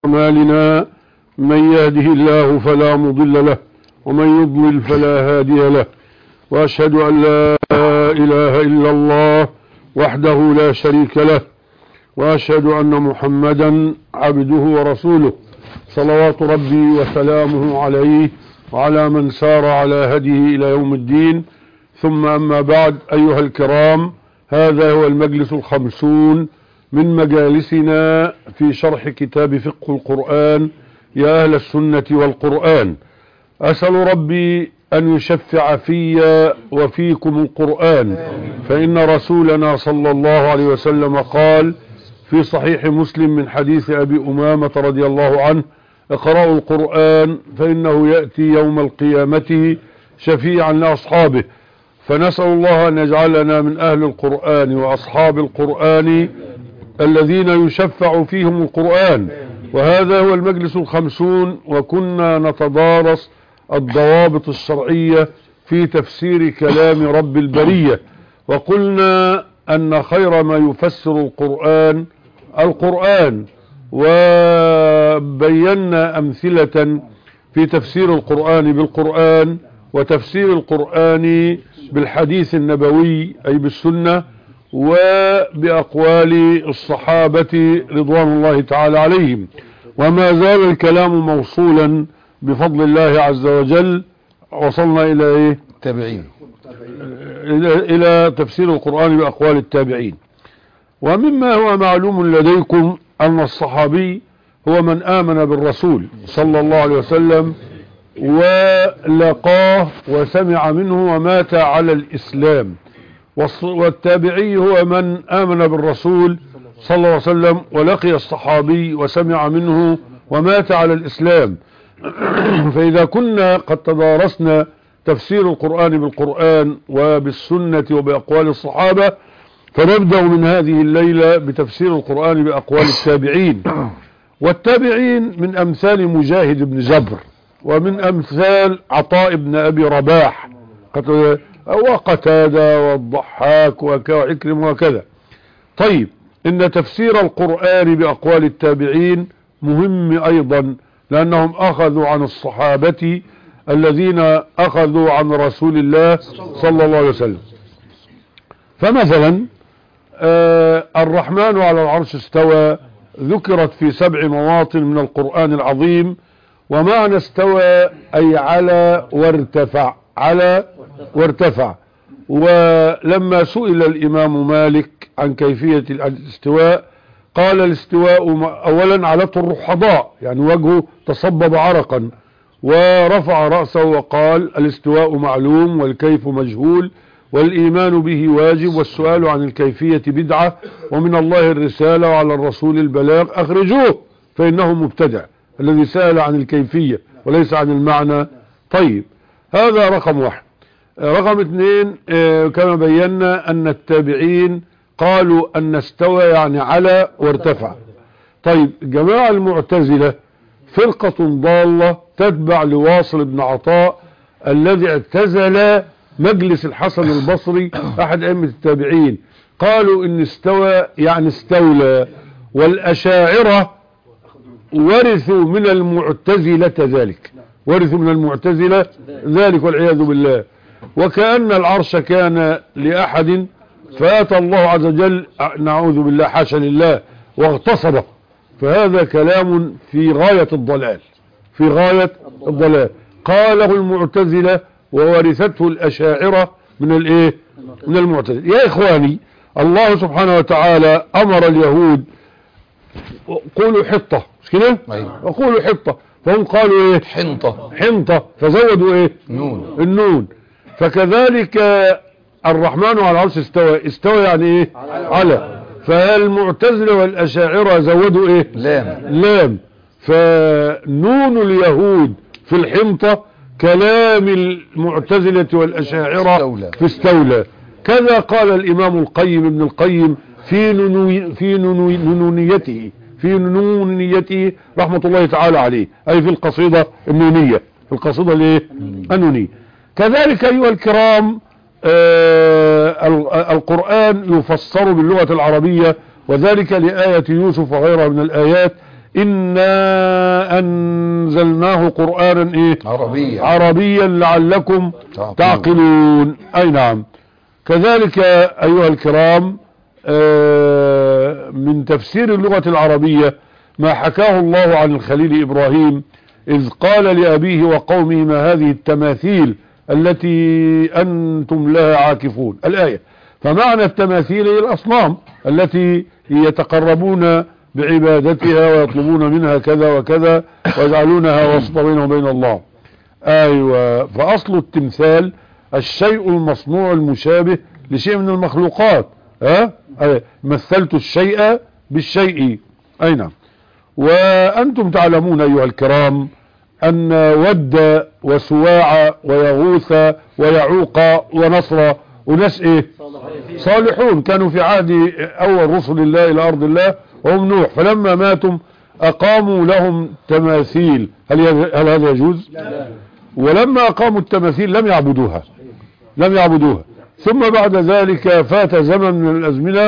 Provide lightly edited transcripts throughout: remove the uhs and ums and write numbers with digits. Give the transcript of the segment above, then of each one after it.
أعمالنا من يهده الله فلا مضل له ومن يضلل فلا هادي له، وأشهد أن لا إله إلا الله وحده لا شريك له، وأشهد أن محمدا عبده ورسوله صلوات ربي وسلامه عليه وعلى من سار على هديه إلى يوم الدين. ثم أما بعد، أيها الكرام، هذا هو المجلس 50 من مجالسنا في شرح كتاب فقه القرآن يا أهل السنة والقرآن. أسأل ربي أن يشفع في وفيكم القرآن، فإن رسولنا صلى الله عليه وسلم قال في صحيح مسلم من حديث أبي أمامة رضي الله عنه: اقرأوا القرآن فإنه يأتي يوم القيامة شفيعا لأصحابه. فنسأل الله أن يجعلنا من أهل القرآن وأصحاب القرآن الذين يشفع فيهم القرآن. وهذا هو المجلس 50، وكنا نتدارس الضوابط الشرعية في تفسير كلام رب البرية، وقلنا أن خير ما يفسر القرآن، وبينا أمثلة في تفسير القرآن بالقرآن، وتفسير القرآن بالحديث النبوي أي بالسنة، وبأقوال الصحابة رضوان الله تعالى عليهم. وما زال الكلام موصولا بفضل الله عز وجل. وصلنا إلى إيه؟ التابعين، إلى تفسير القرآن بأقوال التابعين. ومما هو معلوم لديكم أن الصحابي هو من آمن بالرسول صلى الله عليه وسلم ولقاه وسمع منه ومات على الإسلام، والتابعي هو من آمن بالرسول صلى الله عليه وسلم ولقي الصحابي وسمع منه ومات على الإسلام. فإذا كنا قد تدارسنا تفسير القرآن بالقرآن وبالسنة وبأقوال الصحابة، فنبدأ من هذه الليلة بتفسير القرآن بأقوال التابعين. والتابعين من أمثال مجاهد بن جبر، ومن أمثال عطاء بن أبي رباح، وقتادة والضحاك وعكرمة وكذا. طيب، إن تفسير القرآن بأقوال التابعين مهم أيضا، لأنهم أخذوا عن الصحابة الذين أخذوا عن رسول الله صلى الله عليه وسلم. فمثلا الرحمن على العرش استوى ذكرت في 7 مواطن من القرآن العظيم، ومعنى استوى أي على وارتفع، على وارتفع. ولما سئل الإمام مالك عن كيفية الاستواء قال: الاستواء أولا علته الرحضاء، يعني وجهه تصبب عرقا، ورفع رأسه وقال: الاستواء معلوم والكيف مجهول والإيمان به واجب والسؤال عن الكيفية بدعة ومن الله الرسالة وعلى الرسول البلاغ أخرجوه فإنه مبتدع، الذي سأل عن الكيفية وليس عن المعنى. طيب، هذا رقم 1. رقم 2، كما بينا أن التابعين قالوا أن استوى يعني على وارتفع. طيب، جماعة المعتزلة فرقة ضالة تتبع لواصل بن عطاء الذي اعتزل مجلس الحسن البصري أحد أئمة التابعين، قالوا إن استوى يعني استولى، والأشاعرة ورثوا من المعتزلة ذلك، ورثوا من المعتزلة ذلك والعياذ بالله. وكأن العرش كان لأحد فأتى الله عز وجل، نعوذ بالله حاشا لله، واغتصبه. فهذا كلام في غاية الضلال، في غاية الضلال. قاله المعتزلة وورثته الأشاعرة من الايه؟ من المعتزلة. يا إخواني، الله سبحانه وتعالى أمر اليهود قولوا حطة، مش كده؟ وقولوا حطة، فهم قالوا ايه؟ حنطة، فزودوا ايه؟ النون. فكذلك الرحمن على العرش استوى يعني ايه؟ على. فالمعتزلة والأشاعرة زودوا ايه؟ لام. فنون اليهود في الحنطة كلام المعتزلة والأشاعرة في استولى. كذا قال الإمام القيم ابن القيم في نونيته رحمة الله تعالى عليه، أي في القصيدة النونية، في القصيدة النونية. كذلك أيها الكرام، القرآن يفسر باللغة العربية، وذلك لآية يوسف وغيرها من الآيات. إنا أنزلناه قرآنا إيه؟ عربيا لعلكم تعقلون. أي نعم. كذلك أيها الكرام من تفسير اللغة العربية ما حكاه الله عن الخليل إبراهيم إذ قال لأبيه وقومه ما هذه التماثيل التي أنتم لها عاكفون. الآية. فمعنى التماثيل هي الأصنام التي يتقربون بعبادتها ويطلبون منها كذا وكذا ويجعلونها وسط بينهم وبين الله. أيوة. فأصل التمثال الشيء المصنوع المشابه لشيء من المخلوقات. مثلت الشيء بالشيء. أي نعم. وأنتم تعلمون أيها الكرام أن ود وسواع ويغوث ويعوق ونصر وناس إيه؟ صالحون كانوا في عهد أول رسل الله إلى أرض الله وهم نوح، فلما ماتوا أقاموا لهم تماثيل. هل هذا يجوز؟ ولما أقاموا التماثيل لم يعبدوها. ثم بعد ذلك فات زمن من الأزمنة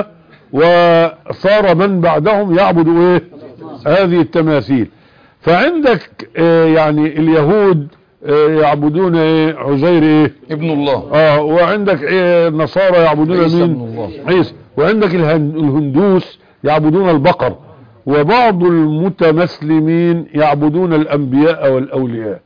وصار من بعدهم يعبدوا إيه؟ هذه التماثيل. فعندك يعني اليهود يعبدون ايه؟ عزير ايه؟ ابن الله. وعندك النصارى يعبدون مين؟ عيسى. وعندك الهندوس يعبدون البقر. وبعض المتمسلمين يعبدون الانبياء والاولياء.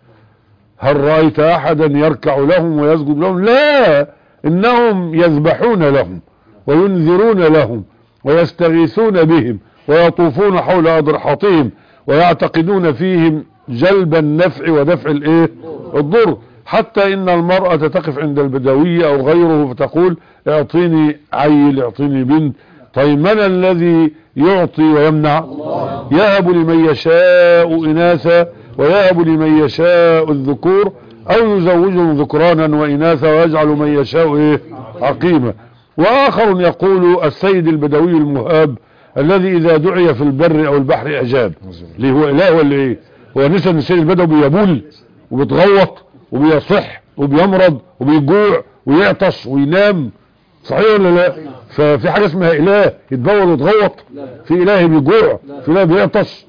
هل رأيت احدا يركع لهم ويسجد لهم؟ لا، انهم يذبحون لهم وينذرون لهم ويستغيثون بهم ويطوفون حول اضرحتهم ويعتقدون فيهم جلب النفع ودفع الايه؟ الضر. حتى ان المرأة تقف عند البدوية او غيره فتقول اعطيني عيل، اعطيني بنت. طيب من الذي يعطي ويمنع؟ يهب لمن يشاء اناثا ويهب لمن يشاء الذكور او يزوجهم ذكرانا واناثا ويجعل من يشاء ايه؟ عقيما. واخر يقول السيد البدوي المهاب الذي اذا دعي في البر او البحر اجاب. ليه هو اله ولا ايه؟ هو نسى ان السيد البدوي بيبول وبيتغوط وبيصح وبيمرض وبيجوع ويعطش وينام، صحيح ولا لا؟ ففي حاجه اسمها اله يتبول ويتغوط؟ في اله بيجوع؟ في اله بيعطش؟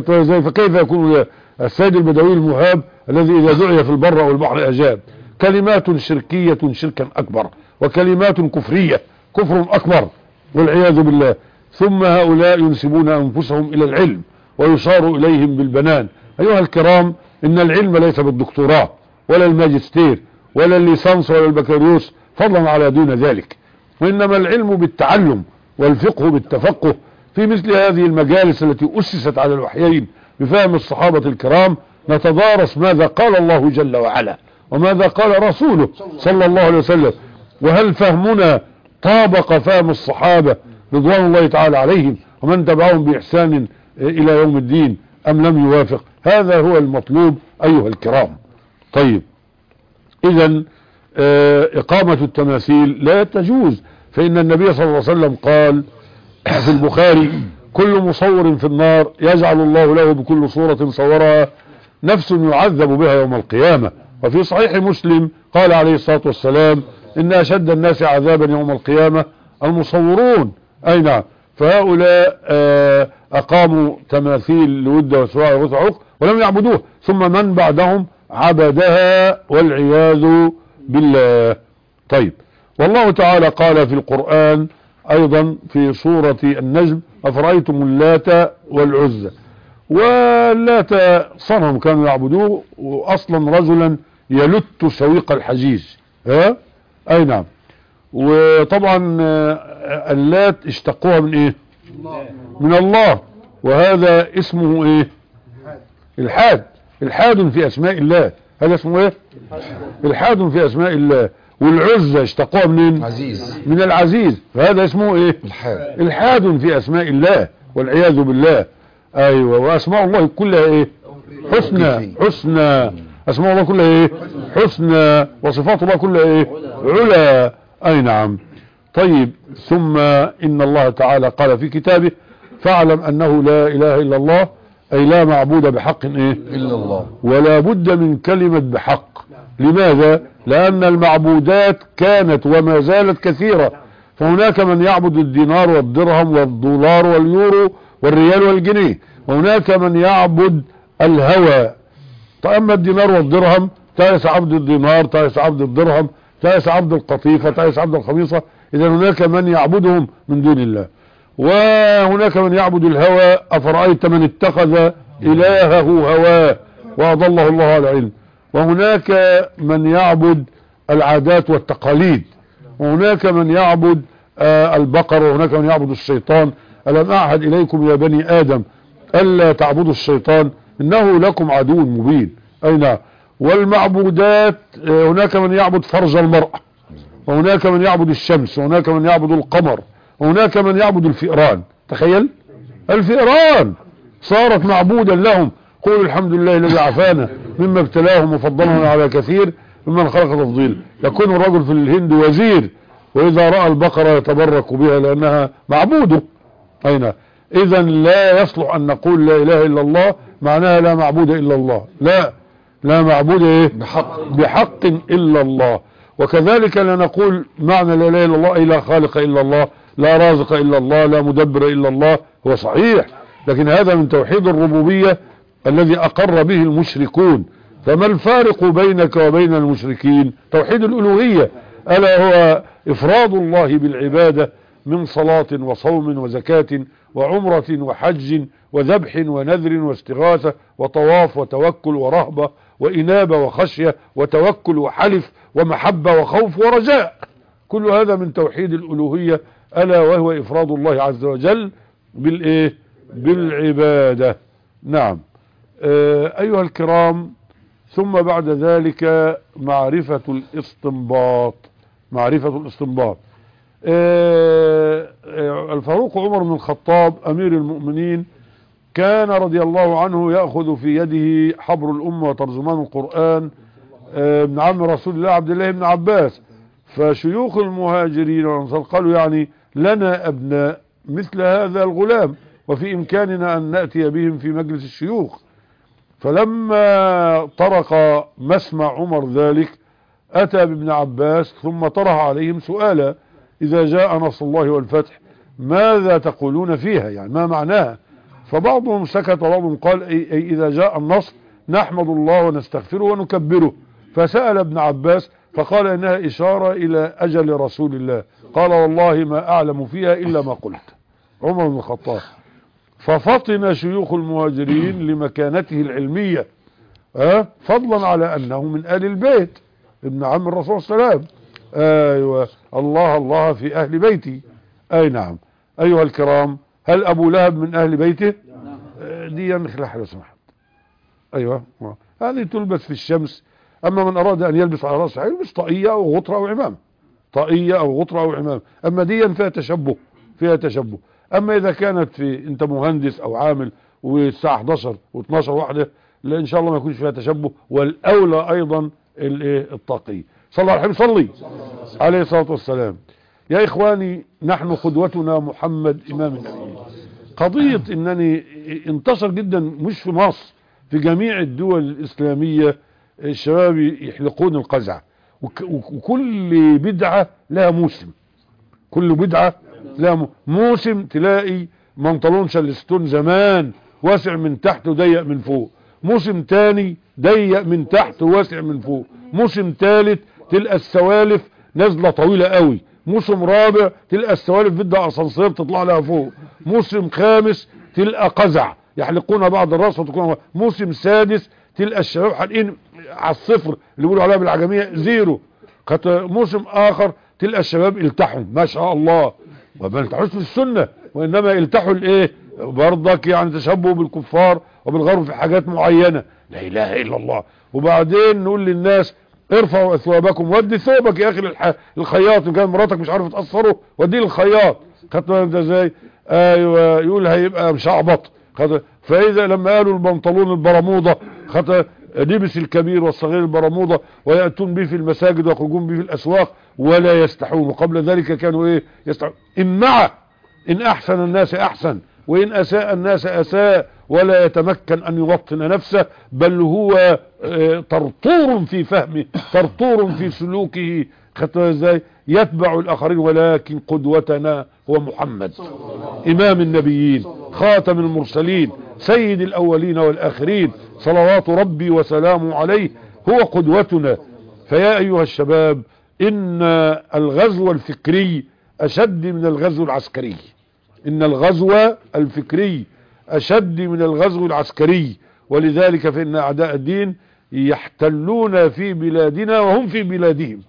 فكيف يكون السيد البدوي المهاب الذي اذا دعي في البر او البحر اجاب؟ كلمات شركيه شركا اكبر، وكلمات كفريه كفر اكبر والعياذ بالله. ثم هؤلاء ينسبون انفسهم الى العلم ويشار اليهم بالبنان. ايها الكرام، ان العلم ليس بالدكتوراه ولا الماجستير ولا الليسانس ولا البكالوريوس فضلا على دون ذلك، وانما العلم بالتعلم والفقه بالتفقه في مثل هذه المجالس التي اسست على الوحيين بفهم الصحابة الكرام. نتدارس ماذا قال الله جل وعلا وماذا قال رسوله صلى الله عليه وسلم، وهل فهمنا طابق فهم الصحابة رضوان الله تعالى عليهم ومن تبعهم بإحسان إلى يوم الدين أم لم يوافق. هذا هو المطلوب أيها الكرام. طيب، إذن إقامة التماثيل لا تجوز، فإن النبي صلى الله عليه وسلم قال في البخاري كل مصور في النار يجعل الله له بكل صورة صورها نفس يعذب بها يوم القيامة. وفي صحيح مسلم قال عليه الصلاة والسلام إن أشد الناس عذابا يوم القيامة المصورون. أي نعم. فهؤلاء أقاموا تماثيل لود وسواع وغوث وعوق ولم يعبدوه، ثم من بعدهم عبدها والعياذ بالله. طيب، والله تعالى قال في القرآن أيضا في سورة النجم أفرأيتم اللات والعزى. واللات صنم كانوا يعبدوه، وأصلا رجلا يلت سويق الحجيج. أي نعم. وطبعا اللات اشتقوها من ايه؟ من الله. وهذا اسمه ايه؟ الحاد. الحاد في اسماء الله. هذا اسمه ايه؟ الحاد في اسماء الله. والعزة اشتقوها منين؟ عزيز. من العزيز. فهذا اسمه ايه؟ الحاد. الحاد في اسماء الله والعياذ بالله. ايوه. واسماء الله كلها ايه؟ حسنى. حسنى. اسماء الله كلها ايه؟ حسنى. وصفات الله كلها ايه؟ علا. اي نعم. طيب، ثم ان الله تعالى قال في كتابه فاعلم انه لا اله الا الله، اي لا معبود بحق ايه؟ الا الله، ولا بد من كلمة بحق. لماذا؟ لان المعبودات كانت وما زالت كثيرة، فهناك من يعبد الدينار والدرهم والدولار واليورو والريال والجنيه، وهناك من يعبد الهوى. فأما الدينار والدرهم تعس عبد الدينار، تعس عبد الدرهم، تعس عبد القطيفة، تعس عبد الخميصة. إذا هناك من يعبدهم من دون الله. وهناك من يعبد الهوى. أفرأيت من اتخذ إلهه هواه وأضله الله على علم. وهناك من يعبد العادات والتقاليد. وهناك من يعبد البقر. وهناك من يعبد الشيطان. ألم أعهد إليكم يا بني آدم ألا تعبدوا الشيطان إنه لكم عدو مبين. أي نعم. والمعبودات هناك من يعبد فرج المرأة، وهناك من يعبد الشمس، وهناك من يعبد القمر، وهناك من يعبد الفئران. تخيل الفئران صارت معبودا لهم. قولوا الحمد لله الذي عافانا مما ابتلاهم وفضلنا على كثير ممن خلق تفضيلا. يكون الرجل في الهند وزير وإذا رأى البقرة يتبرك بها لأنها معبوده. أين إذا لا يصلح أن نقول لا إله إلا الله معناها لا معبود إلا الله. لا معبود بحق إلا الله. وكذلك لا نقول معنى لا إله إلا الله أي لا خالق إلا الله، لا رازق إلا الله، لا مدبر إلا الله. هو صحيح، لكن هذا من توحيد الربوبية الذي أقر به المشركون. فما الفارق بينك وبين المشركين؟ توحيد الألوهية، ألا هو إفراد الله بالعبادة من صلاة وصوم وزكاة وعمرة وحج وذبح ونذر واستغاثة وطواف وتوكل ورهبة وإنابة وخشية وتوكل وحلف ومحبة وخوف ورجاء. كل هذا من توحيد الألوهية، ألا وهو إفراد الله عز وجل بالعبادة. نعم. أيها الكرام، ثم بعد ذلك معرفة الاستنباط. الفاروق عمر بن الخطاب أمير المؤمنين كان رضي الله عنه يأخذ في يده حبر الأمة وترجمان القرآن ابن عم رسول الله عبد الله بن عباس. فشيوخ المهاجرين والأنصار قالوا يعني لنا أبناء مثل هذا الغلام وفي إمكاننا أن نأتي بهم في مجلس الشيوخ. فلما طرق مسمع عمر ذلك أتى بابن عباس ثم طرح عليهم سؤالا: إذا جاء نصر الله والفتح ماذا تقولون فيها؟ يعني ما معناها؟ فبعضهم سكت وبعضهم قال أي إذا جاء النصر نحمد الله ونستغفره ونكبره. فسأل ابن عباس فقال إنها إشارة إلى أجل رسول الله. قال والله ما أعلم فيها إلا ما قلت. عمر بن الخطاب. ففطن شيوخ المهاجرين لمكانته العلمية، فضلا على أنه من آل البيت ابن عم الرسول صلى الله عليه وسلم. أيوة، الله في أهل بيتي. أي نعم. أيها الكرام، هل أبو لهب من أهل بيته؟ دي ينخلح لو سمحت. أيوة، هذه تلبس في الشمس. أما من أراد أن يلبس على رأسه يلبس طاقية أو غطرة أو عمام، طاقية أو غطرة أو عمام. أما دي فيها تشبه. أما إذا كانت في أنت مهندس أو عامل والساعة 11 و12 واحدة، لا إن شاء الله ما يكونش فيها تشبه. والأولى أيضا الطاقية. صلى الله عليه وسلم صلي عليه الصلاة والسلام. يا إخواني، نحن قدوتنا محمد إمام النبيين. قضية إنني انتشر جدا مش في مصر، في جميع الدول الإسلامية الشباب يحلقون القزع، وكل بدعة لها موسم. كل بدعة لها موسم. تلاقي منطلون شلستون زمان واسع من تحت وضيق من فوق، موسم تاني ضيق من تحت وواسع من فوق، موسم تالت تلقى السوالف نازله طويله قوي، موسم رابع تلقى السوالف بدها اسانسير تطلع لها فوق، موسم خامس تلقى قزع يحلقون بعض الراس وتكون، موسم سادس تلقى الشباب حالقين على الصفر اللي بيقولوا عليها بالعجميه زيرو، موسم اخر تلقى الشباب التحوا ما شاء الله، وما التحوش في السنه وانما التحوا برضك يعني تشبهوا بالكفار وبالغرب في حاجات معينة. لا اله الا الله. وبعدين نقول للناس ارفعوا اثوابكم، ودي ثوبك يا اخي الخياط، ان كان مراتك مش عارف تقصره وديه للخياط. خدت بالك ازاي؟ ايوه، يقول هيبقى مشعبط. فاذا لما قالوا البنطلون البرموضه، لبس الكبير والصغير البرموضه وياتون به في المساجد ويخرجون به في الاسواق ولا يستحون. وقبل ذلك كانوا يستحون. ان احسن الناس احسن وإن أساء الناس أساء، ولا يتمكن أن يوطن نفسه، بل هو طرطور في فهمه، طرطور في سلوكه. خدت ازاي؟ يتبع الاخرين، ولكن قدوتنا هو محمد امام النبيين خاتم المرسلين سيد الاولين والاخرين صلوات ربي وسلامه عليه، هو قدوتنا. فيا ايها الشباب، ان الغزو الفكري اشد من الغزو العسكري، ان الغزو الفكري اشد من الغزو العسكري. ولذلك فان اعداء الدين يحتلون في بلادنا وهم في بلادهم،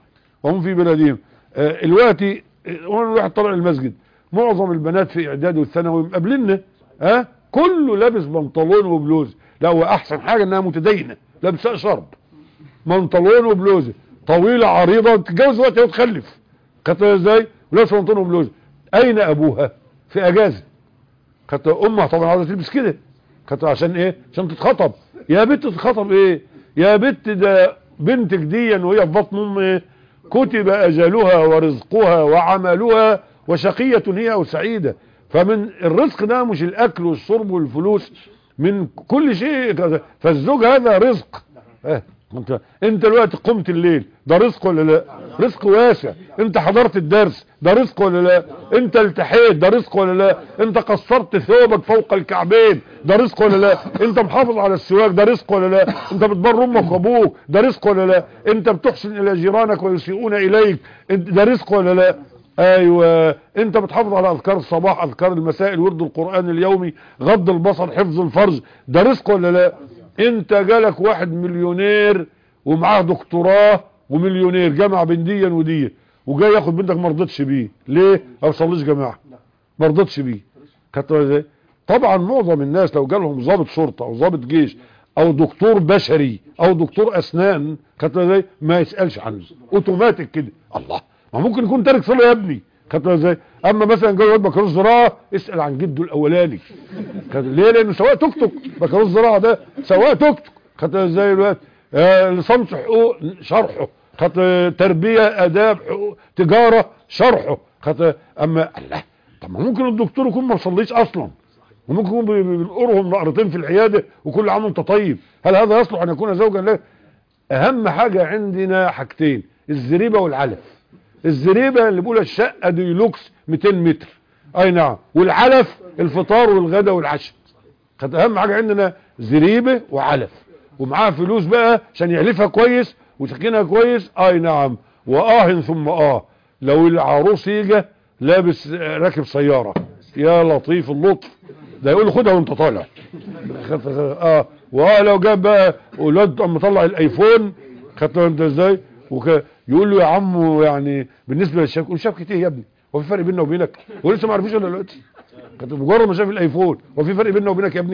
الوقتي الواحد طلع المسجد، معظم البنات في اعدادي والثانوي مقابلنا كله لابس بنطلون وبلوز. لا، واحسن حاجه انها متدينه، لابسه شرب، بنطلون وبلوزه طويله عريضه، تتجوز وقتها وتخلف. خدت ازاي؟ ولابسه بنطلون وبلوزه. اين ابوها؟ في اجازه. خدت امها طبعا عاوزه تلبس كده، خدت عشان ايه؟ عشان تتخطب. يا بنت تتخطب ايه يا بنت؟ ده بنتك دي وهي في بطن امها كتب اجلها ورزقها وعملها، وشقية هي او سعيدة. فمن الرزق ده مش الاكل والشرب والفلوس، من كل شيء. فالزوج هذا رزق. انت دلوقتي قمت الليل، ده رزق ولا لا؟ رزق واسع. انت حضرت الدرس، ده رزق ولا لا؟ انت التحيت، ده رزق ولا لا؟ انت قصرت ثوبك فوق الكعبين، ده رزق ولا لا؟ انت محافظ على السواك، ده رزق ولا لا؟ انت بتبر امك وابوك، ده رزق ولا لا؟ انت بتحسن الى جيرانك ويسيئون اليك، ده رزق ولا لا؟ ايوه. انت بتحافظ على اذكار الصباح، اذكار المساء، الورد القرآن اليومي، غض البصر، حفظ الفرج، ده رزق ولا لا؟ انت جالك واحد مليونير ومعاه دكتوراه ومليونير، جمع بين ديا وديا، وجاي ياخد بنتك، ما رضتش بيه. ليه؟ او صليش جماعه، ما رضتش بيه. ازاي؟ طبعا معظم الناس لو جالهم ضابط شرطه او ضابط جيش او دكتور بشري او دكتور اسنان، ازاي؟ ما يسالش عنه اوتوماتيك كده. الله، ما ممكن يكون تارك صلاه يا ابني. ازاي؟ اما مثلا جاي واد بكالوريوس زراعه، اسال عن جده الاولاني. ليه؟ لانه سواق توك توك. بكالوريوس زراعه ده سواق توك توك. ازاي؟ الوقت لصمت حقوق شرحه، تربيه اداب حقوق تجاره شرحه. اما الله، طب ما ممكن الدكتور يكون ما صليش اصلا، وممكن يكون بينقرهم نقرتين في العياده وكل عام وانت طيب. هل هذا يصلح ان يكون زوجا له؟ اهم حاجه عندنا حاجتين: الزريبه والعلف. الزريبه اللي بيقولها الشقه ديلوكس 200 متر، اي نعم، والعلف الفطار والغدا والعشاء. اهم حاجه عندنا زريبه وعلف، ومعاها فلوس بقى عشان يعلفها كويس وتسكنها كويس. اي نعم. ثم لو العروس يجي لابس راكب سياره، يا لطيف اللطف، ده يقول له خدها وانت طالع. لو جاب بقى اولاد مطلع الايفون، خدت انت ازاي؟ يقول له يا عمو، يعني بالنسبه للشبكه، يقول شبكه ايه يا ابني؟ هو في فرق بيننا وبينك؟ هو لسه ما عرفوش ولا دلوقتي؟ مجرد ما شاف الايفون، هو في فرق بيننا وبينك يا ابني؟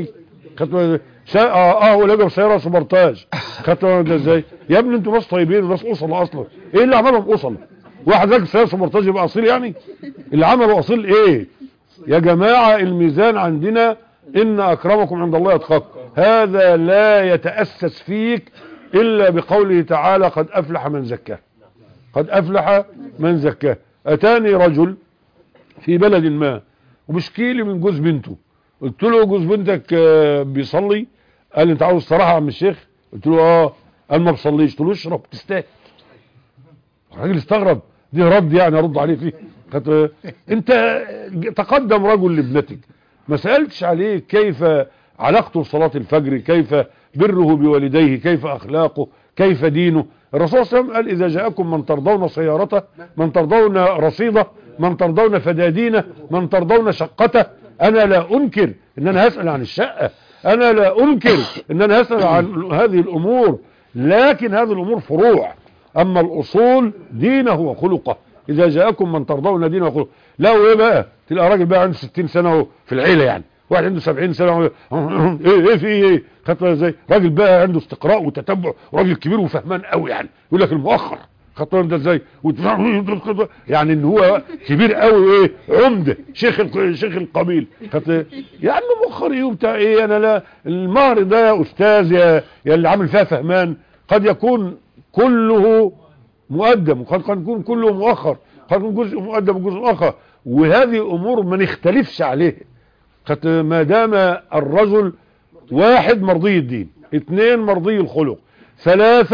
ولا جاب سياره سوبرتاج. خدت ده ازاي يا ابني؟ انتوا ناس طيبين وناس اصل اصلا. ايه اللي عملهم اصل؟ واحد راكب سياره سوبرتاج يبقى اصيل يعني؟ اللي عمله اصيل ايه يا جماعه؟ الميزان عندنا ان اكرمكم عند الله اتقاكم. هذا لا يتاسس فيك الا بقوله تعالى: قد افلح من زكاه. قد افلح من زكاه. اتاني رجل في بلد ما وبشكي لي من جوز بنته. قلت له: جوز بنتك بيصلي؟ قال لي: انت عاوز الصراحه يا عم الشيخ؟ قلت له: قال: ما بصليش. قلت له: اشرب تستاهل. الراجل استغرب، دي رد يعني ارد عليه فيه؟ انت تقدم رجل لابنتك، ما سالتش عليه كيف علاقته بصلاه الفجر، كيف بره بوالديه، كيف اخلاقه، كيف دينه. الرسول صلى الله عليه وسلم قال: اذا جاءكم من ترضون سيارته، من ترضون رصيده، من ترضون فدادينه، من ترضون شقته. انا لا انكر ان انا هسأل عن الشقة، انا لا انكر ان انا هسأل عن هذه الامور، لكن هذه الامور فروع. اما الاصول دينه وخلقه. اذا جاءكم من ترضون دينه وخلقه. لا، ايه بقى؟ تلقى راجل بقى عنده 60 سنة في العيلة، يعني واحد عنده 70 سنة ايه في ايه؟ خدت ازاي؟ راجل بقى عنده استقراء وتتبع، راجل كبير وفهمان قوي، يعني يقول لك المؤخر. خدت انت ازاي؟ يعني ان هو كبير قوي، ايه، عمده، شيخ القبيل. يا عم مؤخر ايه وبتاع ايه؟ انا لا، المهر ده يا استاذ يا اللي عامل فيها فهمان، قد يكون كله مقدم وقد يكون كله مؤخر، قد يكون جزء مقدم وجزء مؤخر، وهذه امور ما نختلفش عليها. ما دام الرجل: واحد مرضي الدين، اثنين مرضي الخلق، ثلاثة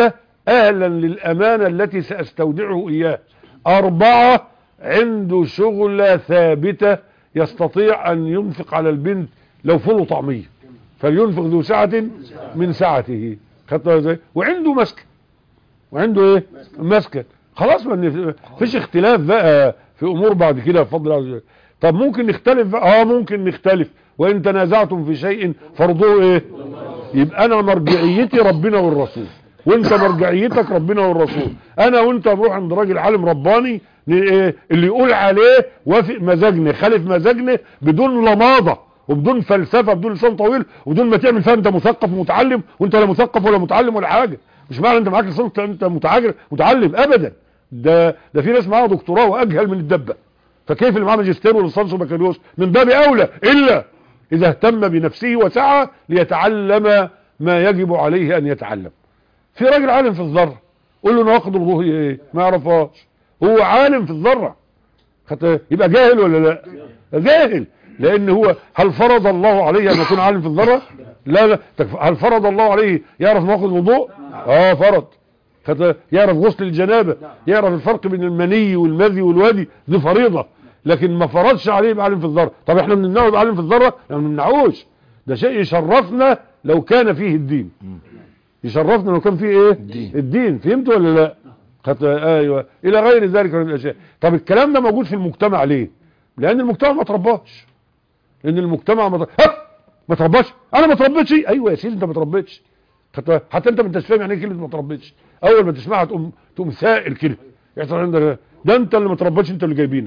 اهلا للامانة التي ساستودعه اياه. 4 عنده شغلة ثابتة يستطيع ان ينفق على البنت لو فول طعمية، فلينفق ذو سعة من سعته. خدتها ازاي؟ وعنده مسكن، وعنده ايه؟ مسكن. خلاص ما فيش اختلاف بقى في امور بعد كده بفضل الله عز وجل. طب ممكن نختلف بقى؟ ممكن نختلف. وان تنازعتم في شيء فرضوه ايه؟ يبقى انا مرجعيتي ربنا والرسول، وانت مرجعيتك ربنا والرسول. انا وانت نروح عند راجل عالم رباني ايه اللي يقول عليه وافق مزاجنا خالف مزاجنا، بدون لماضه وبدون فلسفه، بدون لسان طويل، وبدون ما تعمل فيها انت مثقف ومتعلم، وانت لا مثقف ولا متعلم ولا حاجه. مش معنى انت معاك لسان انت متعلم ابدا. ده في ناس معاها دكتوراه واجهل من الدبه، فكيف اللي معاه ماجستير وليسانس وبكالوريوس؟ من باب اولى الا اذا اهتم بنفسه وسعى ليتعلم ما يجب عليه ان يتعلم. في راجل عالم في الذره، قول له نواقض الوضوء ايه؟ ما يعرفهاش. هو عالم في الذره، يبقى جاهل ولا لا؟ جاهل. لان هو هل فرض الله عليه ان يكون عالم في الذره؟ لا. هل فرض الله عليه يعرف نواقض الوضوء؟ فرض. يعرف غسل الجنابه، يعرف الفرق بين المني والمذي والودي، دي فريضه. لكن ما فرضش عليه يبقى عالم في الذره. طب احنا بنمنعه يبقى عالم في الذره؟ ما بنمنعوش. ده شيء يشرفنا لو كان فيه الدين، يشرفنا لو كان فيه ايه؟ الدين. فهمت ولا لا؟ ايوه، الى غير ذلك من الاشياء. طب الكلام ده موجود في المجتمع ليه؟ لان المجتمع ما ترباش. لان المجتمع ما ترباش. انا ما تربيتش. ايوه يا سيدي انت ما تربيتش. حتى انت ما انتش فاهم يعني ايه كلمه ما تربيتش. اول ما تسمعها تقوم سائل كده يحصل عندك ده انت اللي ما تربيتش، انت اللي جايبينك.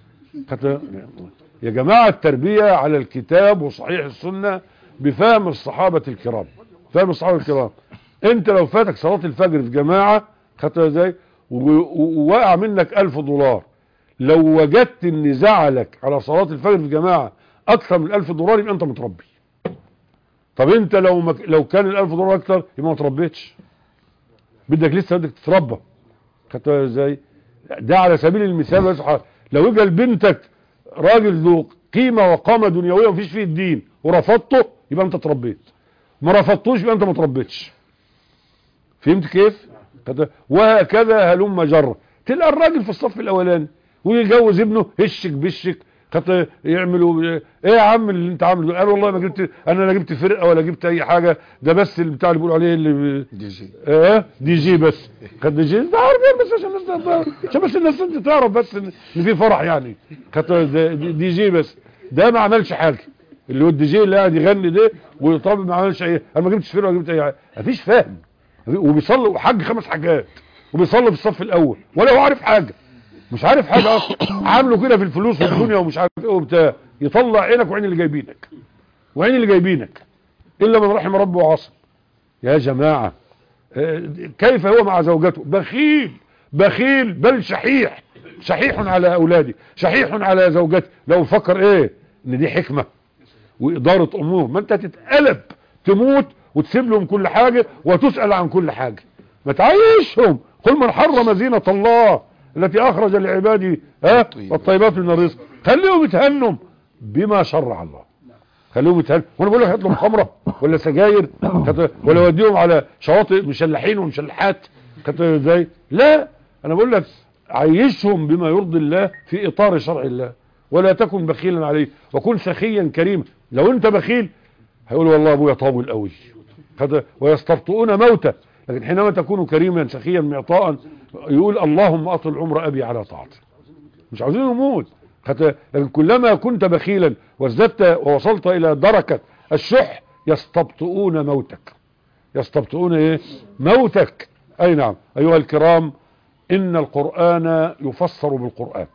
يا جماعه التربيه على الكتاب وصحيح السنه بفهم الصحابه الكرام. فهم الصحابه الكرام. انت لو فاتك صلاه الفجر في جماعه، خدتها ازاي؟ ووقع منك $1000، لو وجدت ان زعلك على صلاه الفجر في جماعه اكثر من $1000 يبقى انت متربي. طب انت لو كان $1000 اكتر يبقى ما تربيتش، لسه بدك تتربى. خدتها ازاي؟ ده على سبيل المثال بس. لو اجى لبنتك راجل ذو قيمه وقامه دنيويه ومفيش فيه الدين ورفضته يبقى انت تربيت، ما رفضتوش يبقى انت ما تربيتش. فهمت كيف؟ وهكذا هلم جرة. تلقى الراجل في الصف الاولاني ويجوز ابنه هشك بشك، يعملوا ايه يا عم اللي انت عامله؟ قال والله ما جبت، انا لا جبت فرقه ولا جبت اي حاجه، ده بس اللي بتاع اللي بيقولوا عليه اللي دي جي. دي جي بس. خد دي جي ده عارف بس عشان بس الناس انت تعرف بس ان في فرح يعني. دي جي بس. ده ما عملش حاجه. اللي هو الدي جي اللي قاعد يغني ده ويطلب ما عملش ايه. انا ما جبتش فرقه ولا جبت اي حاجه. مفيش فاهم. وبيصلي وحج 5 حاجات وبيصلي في الصف الاول ولا هو عارف حاجه. مش عارف حاجه اصلا. عامله كده في الفلوس والدنيا ومش عارف ايه وبتاع، يطلع عينك وعين اللي جايبينك وعين اللي جايبينك الا من رحم ربه وعصم. يا جماعه كيف هو مع زوجته؟ بخيل بل شحيح على اولاده، شحيح على زوجته. لو فكر ايه ان دي حكمه واداره امور، ما انت تتقلب تموت وتسيب لهم كل حاجه وتسال عن كل حاجه. ما تعيشهم. قل من حرم زينه الله التي اخرج لعباده والطيبات من الرزق. خليهم يتهنوا بما شرع الله. خليهم يتهنوا. وانا بقول لك هات لهم خمره ولا سجاير ولا وديهم على شواطئ مشلحين ومشلحات ازاي؟ لا، انا بقول لك عيشهم بما يرضي الله في اطار شرع الله، ولا تكن بخيلا عليه وكن سخيا كريما. لو انت بخيل هيقول والله ابويا طاول قوي ويستبطئون موته، لكن حينما تكون كريما سخيا معطاء يقول اللهم اطل عمر ابي على طاعتك. مش عاوزين يموت. لكن كلما كنت بخيلا وازددت ووصلت الى دركة الشح يستبطئون موتك. يستبطئون ايه؟ موتك. اي نعم. ايها الكرام، ان القرآن يفسر بالقرآن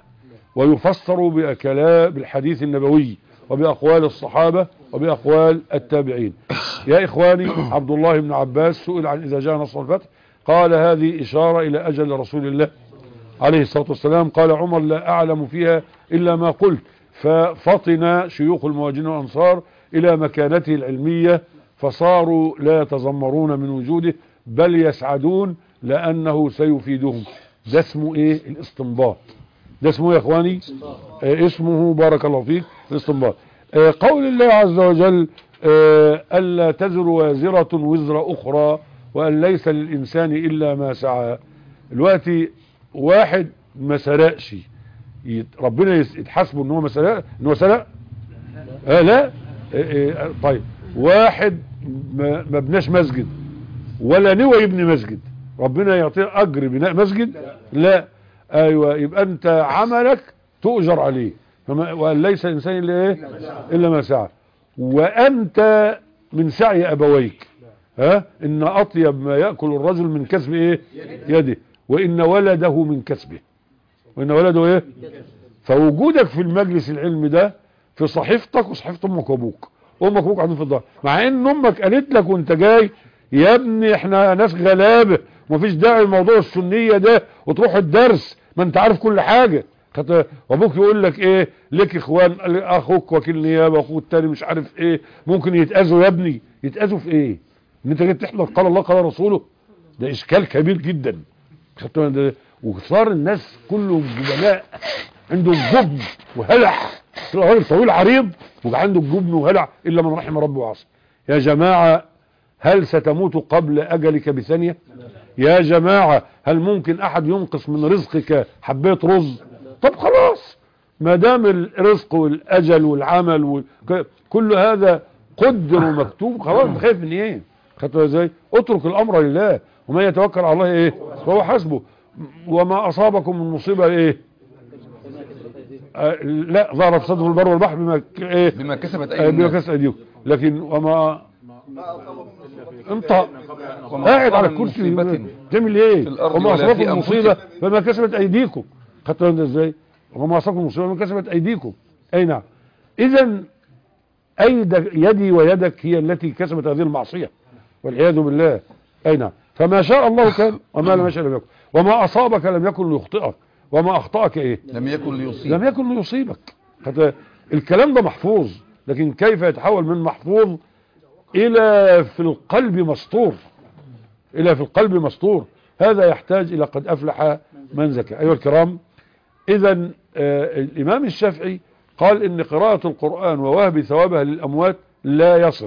ويفسر بالحديث النبوي وبأقوال الصحابة وبأقوال التابعين. يا إخواني، عبد الله بن عباس سئل عن إذا جاء نصر الفتح قال هذه إشارة إلى أجل رسول الله عليه الصلاة والسلام. قال عمر لا أعلم فيها إلا ما قلت. ففطن شيوخ المهاجرين والأنصار إلى مكانته العلمية فصاروا لا يتذمرون من وجوده بل يسعدون لأنه سيفيدهم. ده اسمه إيه؟ الاستنباط. ده اسمه يا إخواني اسمه بارك الله فيك الاستنباط. قول الله عز وجل ألا تزر وازرة وزر أخرى وأن ليس للإنسان إلا ما سعى. دلوقتي واحد ما سرقش ربنا يتحاسبه ان هو ما سرق، ان هو سرق؟ لا. طيب واحد ما بناش مسجد ولا نوى يبني مسجد، ربنا يعطيه اجر بناء مسجد؟ لا. ايوه، يبقى انت عملك تؤجر عليه. وان ليس الانسان الا ايه؟ الا ما سعى. وانت من سعي ابويك، ان اطيب ما ياكل الرجل من كسب ايه؟ يده. وان ولده من كسبه، وان ولده ايه؟ فوجودك في المجلس العلمي ده في صحيفتك وصحيفه امك وابوك. امك وابوك قاعدين في الظهر، مع ان امك قالت لك وانت جاي يا ابني احنا ناس غلابه ومفيش داعي لموضوع السنيه ده وتروح الدرس، ما انت عارف كل حاجه. وابوك يقول لك ايه؟ لك اخوان، اخوك وكيل نيابه، واخوك التاني مش عارف ايه، ممكن يتاذوا يا ابني. يتاذوا في ايه؟ ان انت جيت تحضر قال الله قال رسوله؟ ده اشكال كبير جدا. وصار الناس كله جبناء، عندهم جبن وهلع. راجل طويل عريض وعنده جبن وهلع الا من رحم ربه وعصى. يا جماعه هل ستموت قبل اجلك بثانيه؟ يا جماعه هل ممكن احد ينقص من رزقك حبايه رز؟ طب خلاص، ما دام الرزق والاجل والعمل كل هذا قدر ومكتوب، خلاص انت خايف من ايه؟ خدتوا ازاي؟ اترك الامر لله، ومن يتوكل على الله ايه؟ فهو حسبه. وما اصابكم من مصيبه ايه؟ لا، ظهر فساد في البر والبحر بما كسبت ايديكم. لكن وما انت قاعد على الكرسي تعمل ايه؟ وما اصابكم مصيبه فما كسبت ايديكم. خدتوا ازاي؟ وما اصابكم مصيبه فما كسبت ايديكم. اي نعم. اذا يدي ويدك هي التي كسبت هذه المعصيه والعياذ بالله. اي نعم. فما شاء الله كان وما لم يشاء لم يكن. وما اصابك لم يكن ليخطئك، وما اخطأك ايه؟ لم يكن ليصيبك. الكلام ده محفوظ، لكن كيف يتحول من محفوظ الى في القلب مسطور؟ هذا يحتاج الى قد افلح من زكى. ايها الكرام، اذا الامام الشافعي قال ان قراءة القرآن ووهب ثوابها للاموات لا يصل.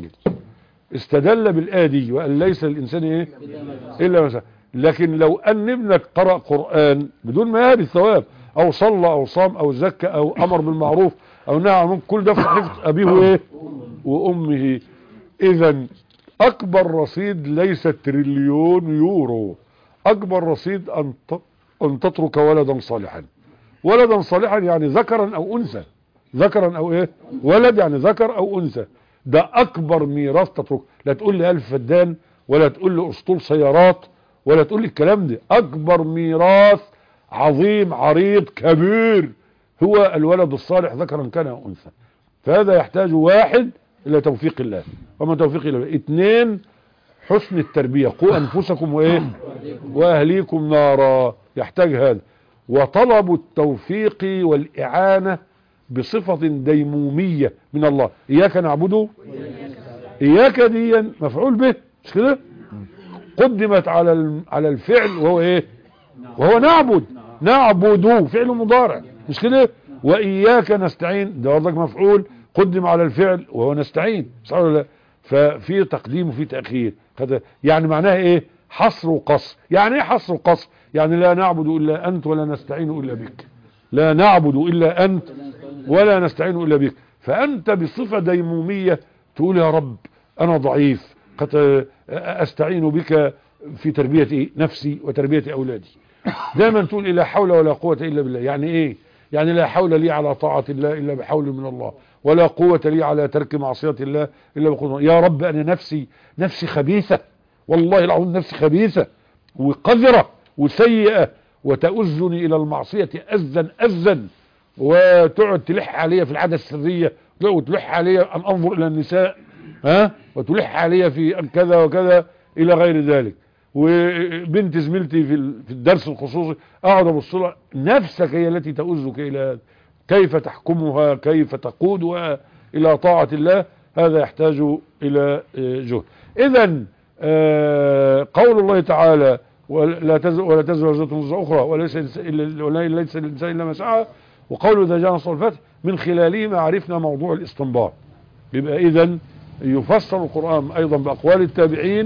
استدل بالآية دي وأن ليس الانسان ايه؟ الا ما سعى. لكن لو ان ابنك قرأ قرآن بدون ما يهب الثواب، او صلى او صام او زكى او امر بالمعروف او نهى عن المنكر، كل ده في صحيفة ابيه وايه؟ وامه. اذا اكبر رصيد ليس تريليون يورو، اكبر رصيد ان تترك ولدا صالحا. ولدا صالحا يعني ذكرا او انثى، ذكرا او ايه؟ ولد يعني ذكر او انثى. ده اكبر ميراث تترك. لا تقول لي 1000 فدان، ولا تقول لي اسطول سيارات، ولا تقول لي الكلام ده. اكبر ميراث عظيم عريض كبير هو الولد الصالح ذكرا كان او انثى. فهذا يحتاج واحد الى توفيق الله، وما توفيق الله. 2 حسن التربية. قوا انفسكم وايه؟ واهليكم نارا. يحتاج هذا. وطلب التوفيق والاعانة بصفة ديمومية من الله. اياك نعبده، اياك دي مفعول به، مش كده؟ قدمت على الفعل وهو ايه؟ وهو نعبد فعل مضارع، مش كده؟ واياك نستعين ده برضك مفعول قدم على الفعل وهو نستعين، صح ولا لا؟ ففي تقديم وفي تاخير. يعني معناها ايه؟ حصر وقصر. يعني ايه حصر وقصر؟ يعني لا نعبد الا انت ولا نستعين الا بك. لا نعبد الا انت ولا نستعين الا بك. فانت بصفة ديمومية تقول يا رب انا ضعيف، قد استعين بك في تربية نفسي وتربية اولادي. دائما تقول لا حول ولا قوة الا بالله. يعني ايه؟ يعني لا حول لي على طاعة الله الا بحول من الله، ولا قوة لي على ترك معصية الله الا بقوة. يا رب انا نفسي خبيثة، والله العظيم نفسي خبيثة وقذرة وسيئة، وتؤذني الى المعصية أذا وتقعد تلح عليا في العادة السرية، وتلح عليا ان انظر الى النساء، وتلح عليا في كذا وكذا الى غير ذلك. وبنت زميلتي في الدرس الخصوصي اقعد ابص لها، نفسك هي التي تؤذك الى هذا. كيف تحكمها؟ كيف تقودها الى طاعة الله؟ هذا يحتاج الى جهد. اذا قول الله تعالى ولا تزر وزرة وزر اخرى وليس الانسان الا ما سعى، وقوله اذا جاء نصر الفتح، من خلالهما عرفنا موضوع الاستنباط. يبقى اذا يفسر القرآن ايضا باقوال التابعين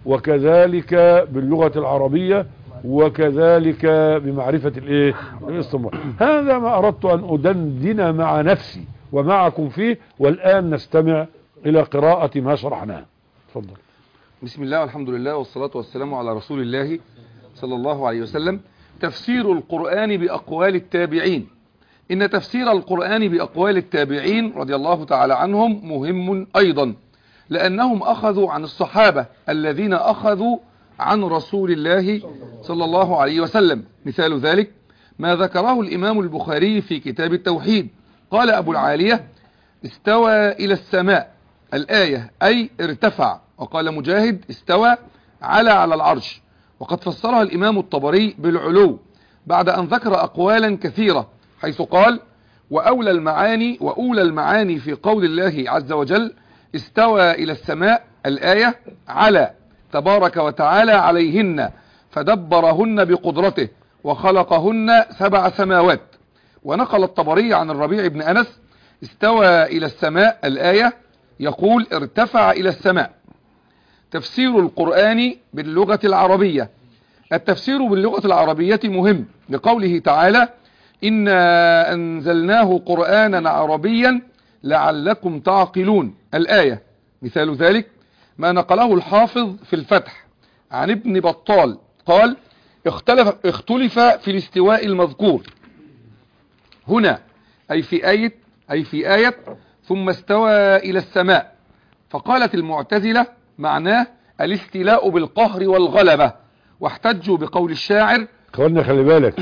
وكذلك باللغة العربية، وكذلك بمعرفة الاستمرار. هذا ما أردت أن أدندن مع نفسي ومعكم فيه، والآن نستمع إلى قراءة ما شرحناه. تفضل. بسم الله والحمد لله والصلاة والسلام على رسول الله صلى الله عليه وسلم. تفسير القرآن بأقوال التابعين. إن تفسير القرآن بأقوال التابعين رضي الله تعالى عنهم مهم أيضا، لأنهم أخذوا عن الصحابة الذين أخذوا عن رسول الله صلى الله عليه وسلم. مثال ذلك ما ذكره الإمام البخاري في كتاب التوحيد. قال أبو العالية: استوى إلى السماء الآية أي ارتفع. وقال مجاهد: استوى على العرش. وقد فسرها الإمام الطبري بالعلو بعد أن ذكر أقوالا كثيرة، حيث قال: وأولى المعاني في قول الله عز وجل استوى إلى السماء الآية على تبارك وتعالى عليهن فدبرهن بقدرته وخلقهن 7 سماوات. ونقل الطبري عن الربيع بن أنس: استوى إلى السماء الآية يقول ارتفع إلى السماء. تفسير القرآن باللغة العربية. التفسير باللغة العربية مهم، لقوله تعالى: إنا أنزلناه قرآنا عربيا لعلكم تعقلون الآية. مثال ذلك ما نقله الحافظ في الفتح عن ابن بطال قال: اختلف في الاستواء المذكور هنا، أي في آية ثم استوى إلى السماء. فقالت المعتزلة معناه الاستيلاء بالقهر والغلبة، واحتجوا بقول الشاعر. خلي بالك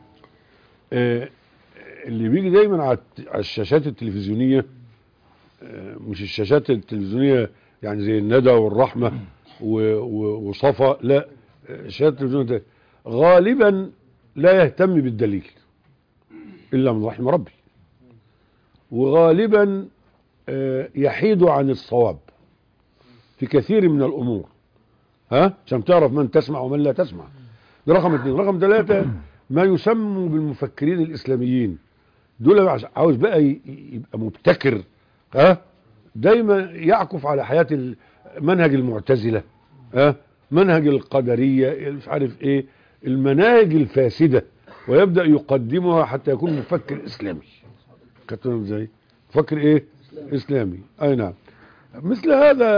اللي بيجي دايما على الشاشات التلفزيونية، مش الشاشات التلفزيونية يعني زي الندى والرحمة وصفا، لا، الشاشات التلفزيونية غالبا لا يهتم بالدليل إلا من رحم ربي، وغالبا يحيد عن الصواب في كثير من الأمور، عشان تعرف من تسمع ومن لا تسمع. ده رقم 2. رقم 3 ما يسمى بالمفكرين الإسلاميين، دول عاوز بقى يبقى مبتكر، دايما يعكف على حياة منهج المعتزلة، منهج القدرية، مش عارف ايه المناهج الفاسدة، ويبدأ يقدمها حتى يكون مفكر إسلامي. كتبنا ازاي؟ مفكر إسلامي. اي نعم. مثل هذا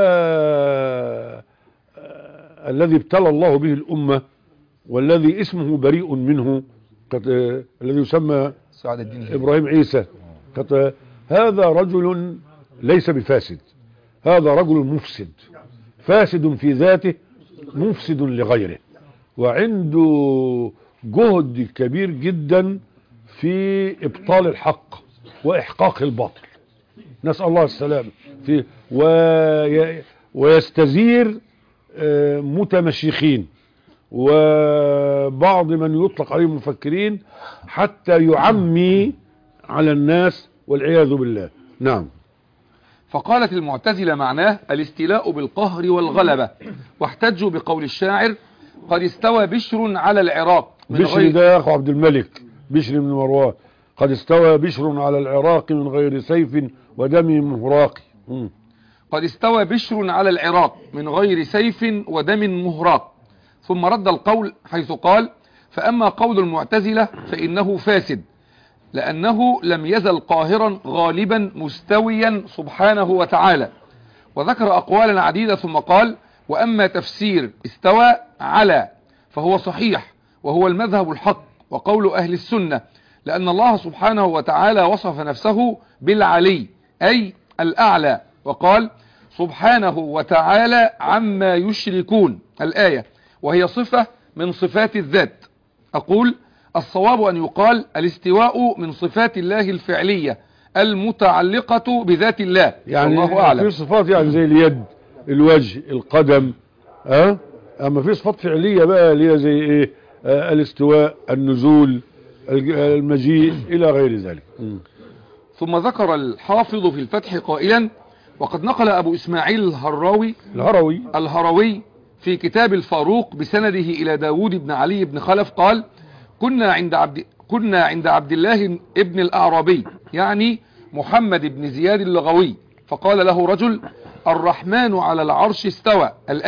الذي ابتلى الله به الأمة، والذي اسمه بريء منه، الذي يسمى سعد الدين إبراهيم عيسى، هذا رجل ليس بفاسد، هذا رجل مفسد، فاسد في ذاته مفسد لغيره، وعنده جهد كبير جدا في إبطال الحق وإحقاق الباطل، نسأل الله السلامة. ويستزير متمشيخين وبعض من يطلق عليهم مفكرين حتى يعمي على الناس والعياذ بالله. نعم. فقالت المعتزلة معناه الاستيلاء بالقهر والغلبة، واحتجوا بقول الشاعر: قد استوى بشر على العراق. بشر ده يا أخو عبد الملك، بشر بن مروان. قد استوى بشر على العراق من غير سيف ودم مهراق. قد استوى بشر على العراق من غير سيف ودم مهراق. ثم رد القول حيث قال: فأما قول المعتزلة فإنه فاسد، لأنه لم يزل قاهرا غالبا مستويا سبحانه وتعالى. وذكر أقوالا عديدة ثم قال: وأما تفسير استوى على فهو صحيح، وهو المذهب الحق وقول أهل السنة، لأن الله سبحانه وتعالى وصف نفسه بالعلي أي الأعلى، وقال سبحانه وتعالى عما يشركون الآية، وهي صفة من صفات الذات. أقول الصواب أن يقال الاستواء من صفات الله الفعلية المتعلقة بذات الله، يعني الله أعلم. في صفات يعني زي اليد، الوجه، القدم، أما في صفات فعلية بقى اللي هي زي إيه؟ الاستواء، النزول، المجيء إلى غير ذلك. ثم ذكر الحافظ في الفتح قائلا: وقد نقل أبو إسماعيل الهروي في كتاب الفاروق بسنده إلى داود بن علي بن خلف قال: كنا عند عبد الله ابن الأعرابي، يعني محمد بن زياد اللغوي، فقال له رجل: الرحمن على العرش استوى الآية،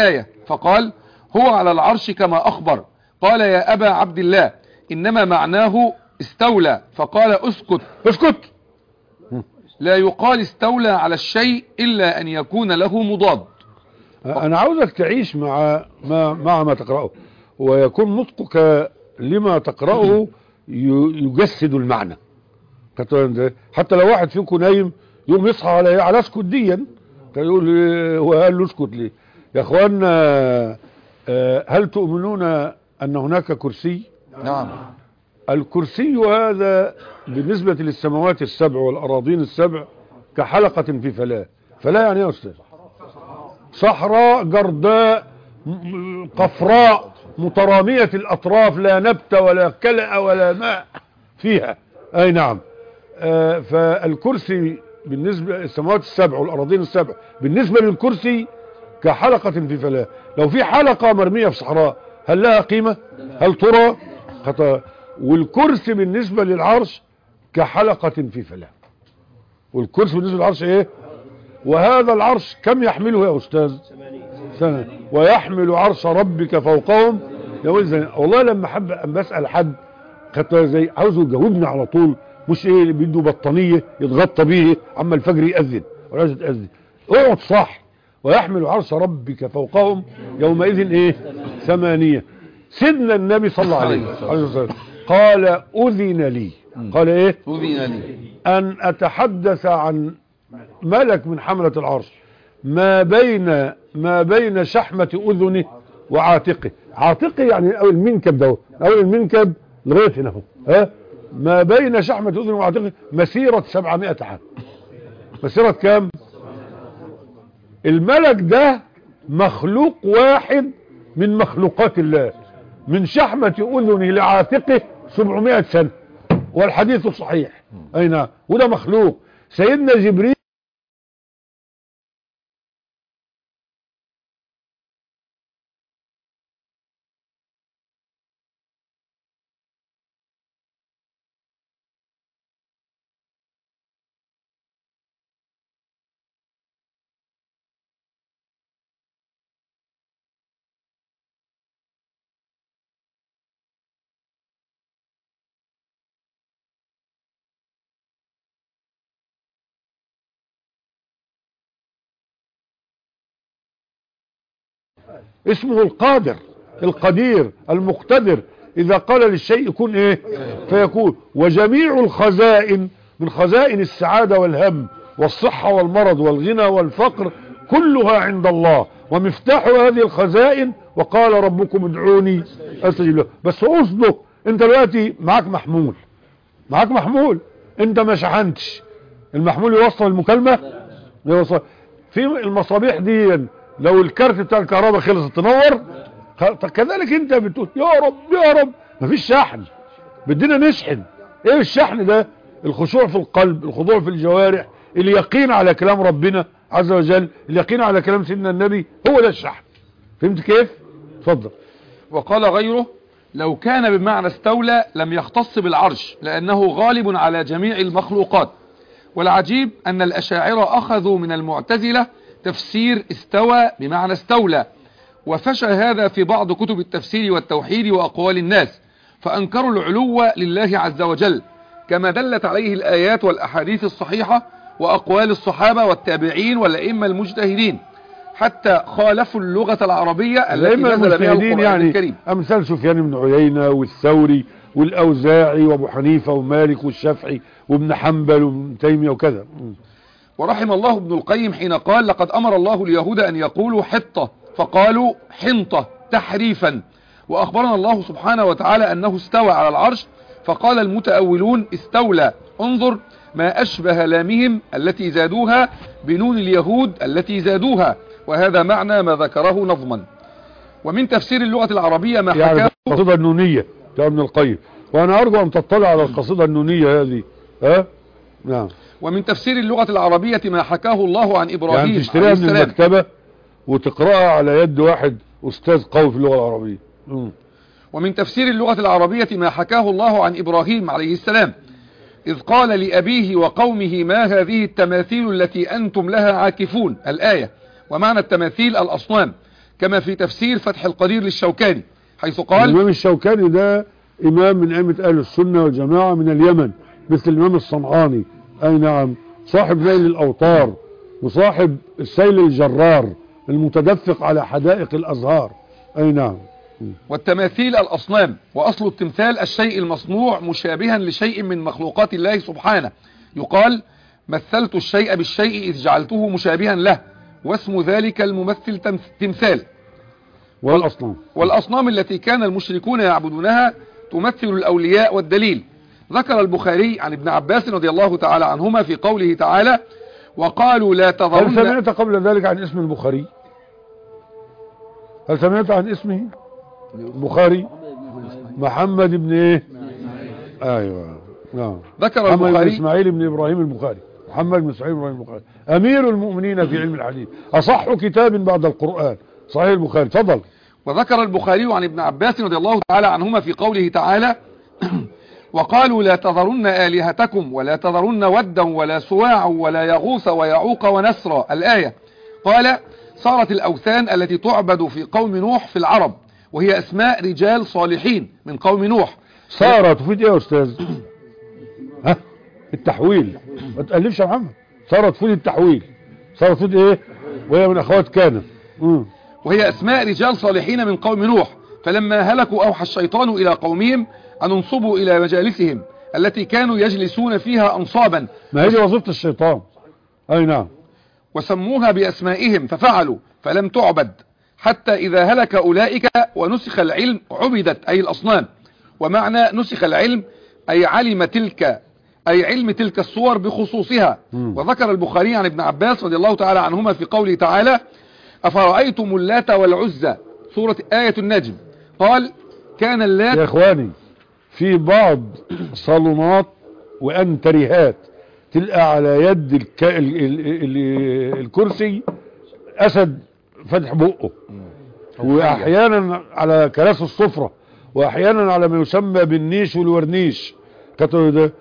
فقال هو على العرش كما أخبر. قال يا أبا عبد الله إنما معناه استولى. فقال اسكت اسكت. لا يقال استولى على الشيء إلا أن يكون له مضاد. انا عاوزك تعيش مع ما تقرأه، ويكون نطقك لما تقرأه يجسد المعنى. حتى لو واحد فيكم نايم يوم يصحى على اسكت ديا، يقول هو قال له اسكت ليه يا اخوانا؟ هل تؤمنون ان هناك كرسي؟ نعم. الكرسي هذا بالنسبة للسماوات السبع والأراضين السبع كحلقة في فلاة. فلاة يعني ايه يا أستاذ؟ صحراء جرداء قفراء مترامية الأطراف، لا نبت ولا كلأ ولا ماء فيها. أي نعم. فالكرسي بالنسبة للسماوات السبع والأراضين السبع بالنسبة للكرسي كحلقة في فلاة. لو في حلقة مرمية في صحراء هل لها قيمة؟ هل ترى؟ والكرسي بالنسبة للعرش كحلقة في فلاة. والكرسي بالنسبة للعرش ايه؟ وهذا العرش كم يحمله يا أستاذ؟ سنة. ويحمل عرش ربك فوقهم يوم. والله لما حب أن بسأل حد زي عاوزه يجاوبني على طول، مش ايه اللي بيده بطانية يتغطى بيه اما الفجر يأذن ولا يتأذن. اقعد صح. ويحمل عرش ربك فوقهم يومئذ ايه؟ ثمانية. سيدنا النبي صلى الله عليه وسلم قال أذن لي. قال ايه؟ أذن لي أن أتحدث عن ملك من حملة العرش ما بين شحمة أذنه وعاتقه. عاتقه يعني أول المنكب ده، أول المنكب لغاية هنا اهو، ما بين شحمة أذنه وعاتقه مسيرة 700 عام. مسيرة كام؟ الملك ده مخلوق واحد من مخلوقات الله، من شحمة أذنه لعاتقه 700 سنة، والحديث صحيح. أي نعم. وده مخلوق. سيدنا جبريل اسمه القادر القدير المقتدر، إذا قال للشيء يكون ايه؟ فيكون. وجميع الخزائن من خزائن السعادة والهم والصحة والمرض والغنى والفقر كلها عند الله، ومفتاح هذه الخزائن وقال ربكم ادعوني استجب لكم. بس اصدق، انت دلوقتي معاك محمول، انت ما شحنتش المحمول يوصل المكالمة؟ يوصل. في المصابيح دي لو الكارت بتاع الكهرباء خلص تنور، كذلك انت بتقول يا رب مفيش شحن، بدنا نشحن. ايه الشحن ده؟ الخشوع في القلب، الخضوع في الجوارح، اليقين على كلام ربنا عز وجل، اليقين على كلام سيدنا النبي، هو ده الشحن. فهمت كيف؟ اتفضل. وقال غيره لو كان بمعنى استولى لم يختص بالعرش لأنه غالب على جميع المخلوقات. والعجيب أن الأشاعرة أخذوا من المعتزلة تفسير استوى بمعنى استولى، وفشى هذا في بعض كتب التفسير والتوحيد وأقوال الناس، فأنكروا العلو لله عز وجل كما دلت عليه الآيات والأحاديث الصحيحة وأقوال الصحابة والتابعين والأئمة المجتهدين، حتى خالفوا اللغة العربية التي نزل بها القرآن يعني الكريم. أمثال سفيان بن عيينة والثوري والأوزاعي وأبو حنيفة ومالك والشافعي وابن حنبل وابن تيمية وكذا. ورحم الله ابن القيم حين قال لقد أمر الله اليهود أن يقولوا حطة فقالوا حنطة تحريفا، وأخبرنا الله سبحانه وتعالى أنه استوى على العرش فقال المتأولون استولى. انظر ما أشبه لامهم التي زادوها بنون اليهود التي زادوها، وهذا معنى ما ذكره نظما. ومن تفسير اللغة العربية ما حكاه يعني القصيدة النونية بتاع ابن القيم، وأنا أرجو أن تطلع على القصيدة النونية هذه. نعم. ومن تفسير اللغة العربية ما حكاه الله عن إبراهيم يعني تشتريها من المكتبة وتقرأها على يد واحد أستاذ قوي في اللغة العربية. ومن تفسير اللغة العربية ما حكاه الله عن إبراهيم عليه السلام إذ قال لأبيه وقومه ما هذه التماثيل التي أنتم لها عاكفون، الآية. ومعنى التماثيل الأصنام، كما في تفسير فتح القدير للشوكاني حيث قال: الإمام الشوكاني ده إمام من أئمة أهل السنة والجماعة من اليمن، مثل الإمام الصنعاني، أي نعم، صاحب نيل الأوطار وصاحب السيل الجرار المتدفق على حدائق الأزهار، أي نعم. والتماثيل الأصنام، وأصل التمثال الشيء المصنوع مشابها لشيء من مخلوقات الله سبحانه، يقال: مثلت الشيء بالشيء إذ جعلته مشابها له، واسم ذلك الممثل تمثال. والأصنام التي كان المشركون يعبدونها تمثل الأولياء والدليل. ذكر البخاري عن ابن عباس رضي الله تعالى عنهما في قوله تعالى: وقالوا لا تذرن. هل سمعت قبل ذلك عن اسم البخاري؟ هل سمعت عن اسمه البخاري؟ محمد بن ايه؟ ايوه نعم. ذكر البخاري محمد بن اسماعيل بن ابراهيم البخاري، محمد بن اسماعيل بن ابراهيم البخاري، امير المؤمنين في علم الحديث، اصح كتاب بعد القرآن صحيح البخاري. تفضل. وذكر البخاري عن ابن عباس رضي الله تعالى عنهما في قوله تعالى: وقالوا لا تذرن آلهتكم ولا تذرن ودا ولا سواع ولا يغوث ويعوق ونسرا، الآية. قال: صارت الأوثان التي تعبد في قوم نوح في العرب، وهي أسماء رجال صالحين من قوم نوح. صارت تفيد ايه يا أستاذ؟ ها؟ التحويل، ما تقلبش يا محمد. صارت تفيد التحويل، صارت تفيد ايه؟ وهي من أخوات كان. وهي أسماء رجال صالحين من قوم نوح، فلما هلكوا أوحى الشيطان إلى قومهم أن انصبوا إلى مجالسهم التي كانوا يجلسون فيها أنصابا. ما هي وظيفة الشيطان، أي نعم. وسموها بأسمائهم ففعلوا فلم تعبد، حتى إذا هلك أولئك ونسخ العلم عبدت، أي الأصنام. ومعنى نسخ العلم أي علم تلك الصور بخصوصها. وذكر البخاري عن ابن عباس رضي الله تعالى عنهما في قوله تعالى: أفرأيتم اللات والعزى، سورة آية النجم، قال: كان اللات. يا إخواني، في بعض صالونات وأنتريهات تلقى على يد الكرسي أسد فتح بقه، وأحيانا على كراسي الصفرة، وأحيانا على ما يسمى بالنيش والورنيش، تلقى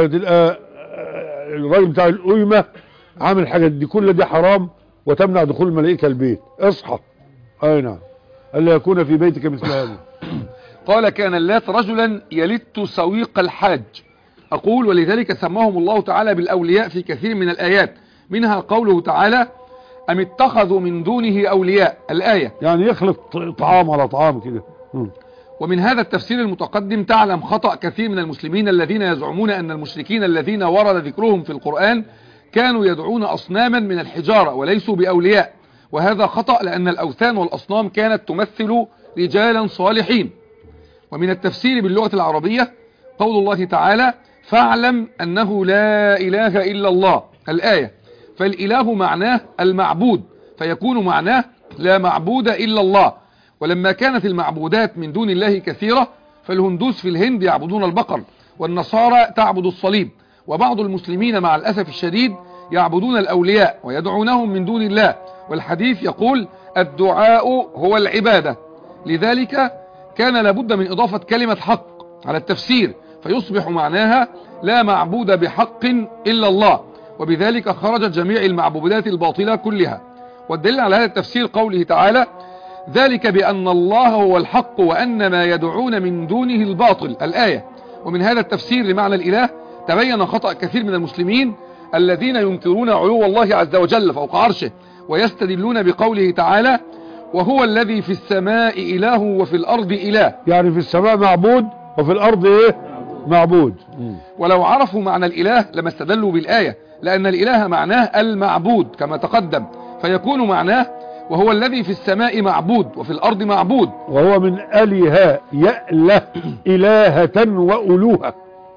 الراجل بتاع القيمة عامل حاجة دي، كل دي حرام وتمنع دخول الملائكة البيت. اصحى. أي نعم. ألا يكون في بيتك مثل هذا. قال: كان اللات رجلا يلت سويق الحاج. أقول: ولذلك سماهم الله تعالى بالأولياء في كثير من الآيات، منها قوله تعالى: أم اتخذوا من دونه أولياء، الآية. يعني يخلق طعام على طعام كده. ومن هذا التفسير المتقدم تعلم خطأ كثير من المسلمين الذين يزعمون أن المشركين الذين ورد ذكرهم في القرآن كانوا يدعون أصناما من الحجارة وليسوا بأولياء، وهذا خطأ، لأن الأوثان والأصنام كانت تمثل رجالا صالحين. ومن التفسير باللغة العربية قول الله تعالى: فاعلم أنه لا إله إلا الله، الآية. فالإله معناه المعبود، فيكون معناه لا معبود إلا الله. ولما كانت المعبودات من دون الله كثيرة، فالهندوس في الهند يعبدون البقر، والنصارى تعبد الصليب، وبعض المسلمين مع الأسف الشديد يعبدون الأولياء ويدعونهم من دون الله، والحديث يقول: الدعاء هو العبادة. لذلك كان لابد من إضافة كلمة حق على التفسير، فيصبح معناها لا معبود بحق إلا الله، وبذلك خرجت جميع المعبودات الباطلة كلها. والدليل على هذا التفسير قوله تعالى: ذلك بأن الله هو الحق وأن ما يدعون من دونه الباطل، الآية. ومن هذا التفسير لمعنى الإله تبين خطأ كثير من المسلمين الذين ينكرون علو الله عز وجل فوق عرشه، ويستدلون بقوله تعالى: وهو الذي في السماء إله وفي الأرض إله. يعني في السماء معبود وفي الأرض إيه؟ معبود. ولو عرفوا معنى الإله لما استدلوا بالآية، لأن الإله معناه المعبود كما تقدم، فيكون معناه وهو الذي في السماء معبود وفي الأرض معبود. وهو من أله يأله إلهة وألوهة.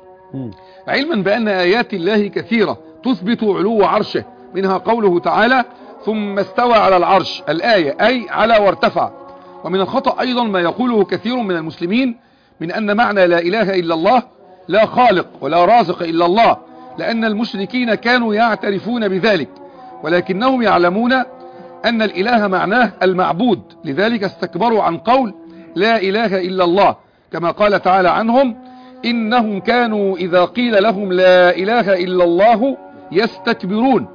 علما بأن آيات الله كثيرة تثبت علو عرشه، منها قوله تعالى: ثم استوى على العرش، الآية، أي على وارتفع. ومن الخطأ أيضا ما يقوله كثير من المسلمين من أن معنى لا إله إلا الله لا خالق ولا رازق إلا الله، لأن المشركين كانوا يعترفون بذلك، ولكنهم يعلمون أن الإله معناه المعبود، لذلك استكبروا عن قول لا إله إلا الله، كما قال تعالى عنهم: إنهم كانوا إذا قيل لهم لا إله إلا الله يستكبرون.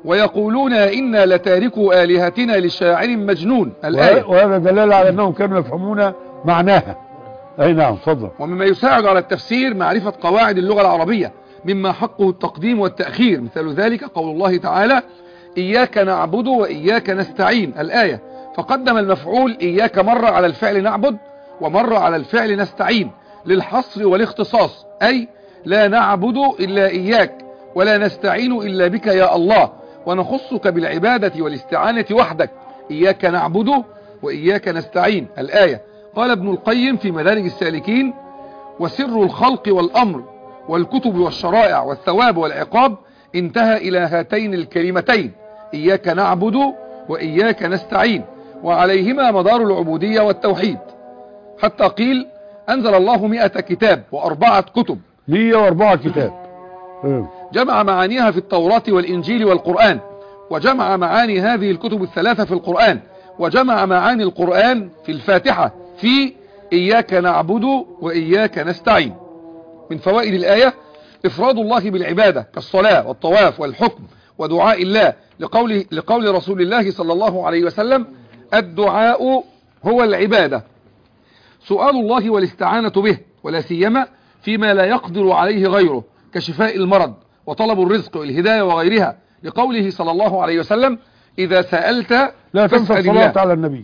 ويقولون إنا لتاركوا آلهتنا لشاعر مجنون الآية. وهذا دلالة على أنهم كانوا يفهمون معناها. أي نعم تفضل. ومما يساعد على التفسير معرفة قواعد اللغة العربية مما حقه التقديم والتأخير، مثال ذلك قول الله تعالى إياك نعبد وإياك نستعين الآية، فقدم المفعول إياك مرة على الفعل نعبد ومرة على الفعل نستعين للحصر والاختصاص، أي لا نعبد إلا إياك ولا نستعين إلا بك يا الله، ونخصك بالعبادة والاستعانة وحدك، إياك نعبد وإياك نستعين الآية. قال ابن القيم في مدارج السالكين وسر الخلق والأمر والكتب والشرائع والثواب والعقاب انتهى إلى هاتين الكلمتين إياك نعبد وإياك نستعين، وعليهما مدار العبودية والتوحيد، حتى قيل أنزل الله 100 كتاب و4 كتب 104 كتاب جمع معانيها في التوراة والإنجيل والقرآن، وجمع معاني هذه الكتب الثلاثة في القرآن، وجمع معاني القرآن في الفاتحة في إياك نعبد وإياك نستعين. من فوائد الآية إفراد الله بالعبادة كالصلاة والطواف والحكم ودعاء الله، لقول رسول الله صلى الله عليه وسلم الدعاء هو العبادة. سؤال الله والاستعانة به، ولا سيما فيما لا يقدر عليه غيره كشفاء المرض وطلب الرزق والهداية وغيرها، لقوله صلى الله عليه وسلم إذا سألت لا تنسى فاسأل الصلاة الله. على النبي.